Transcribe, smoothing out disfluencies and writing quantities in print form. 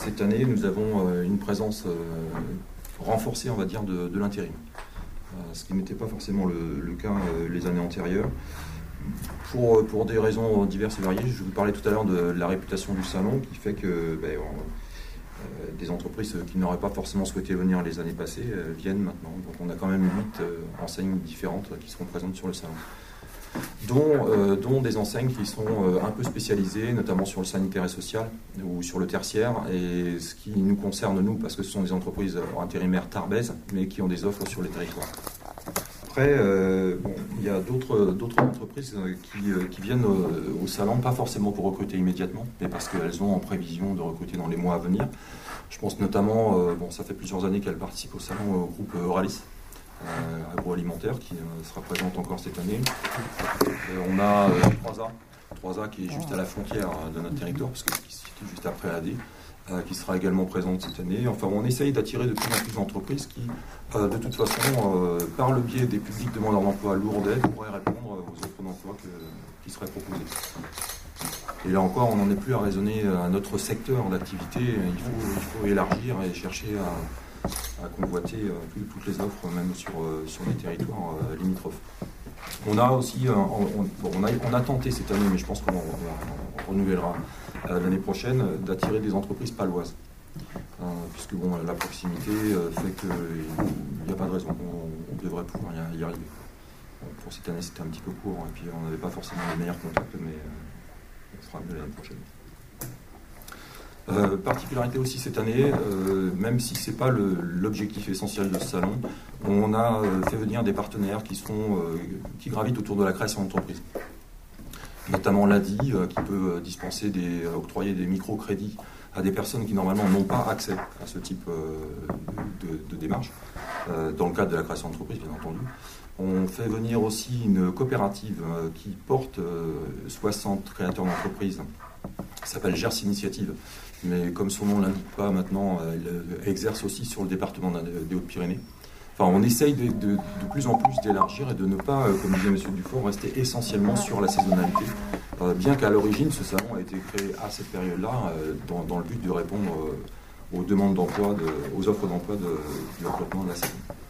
cette année, nous avons une présence renforcée, on va dire, de l'intérim. Ce qui n'était pas forcément le cas les années antérieures. Pour des raisons diverses et variées, je vous parlais tout à l'heure de la réputation du salon qui fait que des entreprises qui n'auraient pas forcément souhaité venir les années passées viennent maintenant. Donc on a quand même 8 enseignes différentes qui seront présentes sur le salon. Dont des enseignes qui sont un peu spécialisées, notamment sur le sanitaire et social ou sur le tertiaire, et ce qui nous concerne nous, parce que ce sont des entreprises intérimaires tarbaises, mais qui ont des offres sur les territoires. Après, il y a d'autres entreprises qui viennent au salon, pas forcément pour recruter immédiatement, mais parce qu'elles ont en prévision de recruter dans les mois à venir. Je pense notamment, ça fait plusieurs années qu'elles participent au salon, au groupe Euralis, agroalimentaire, qui sera présente encore cette année. On a 3A qui est juste à la frontière de notre territoire, parce que qui se situe juste après AD, qui sera également présente cette année. Enfin, on essaye d'attirer de plus en plus d'entreprises qui, de toute façon, par le biais des publics demandeurs d'emploi lourdais, pourraient répondre aux offres d'emploi qui seraient proposées. Et là encore, on n'en est plus à raisonner à notre secteur d'activité. Il faut élargir et chercher à convoiter toutes les offres, même sur les territoires limitrophes. On a aussi, on a tenté cette année, mais je pense qu'on renouvellera l'année prochaine, d'attirer des entreprises paloises. Puisque la proximité fait qu'il n'y a pas de raison, on devrait pouvoir y arriver. Pour cette année, c'était un petit peu court, et puis on n'avait pas forcément les meilleurs contacts, mais on fera mieux l'année prochaine. Particularité aussi cette année, même si ce n'est pas l'objectif essentiel de ce salon, on a fait venir des partenaires qui gravitent autour de la création d'entreprise. Notamment l'ADI qui peut octroyer des microcrédits à des personnes qui normalement n'ont pas accès à ce type de démarche, dans le cadre de la création d'entreprise bien entendu. On fait venir aussi une coopérative qui porte 60 créateurs d'entreprises, qui s'appelle Gers Initiative, mais comme son nom ne l'indique pas maintenant, elle exerce aussi sur le département des Hautes-Pyrénées. Enfin, on essaye de plus en plus d'élargir et de ne pas, comme disait M. Dufort, rester essentiellement sur la saisonnalité, bien qu'à l'origine, ce salon a été créé à cette période-là, dans le but de répondre aux demandes d'emploi, aux offres d'emploi du recrutement de la saison.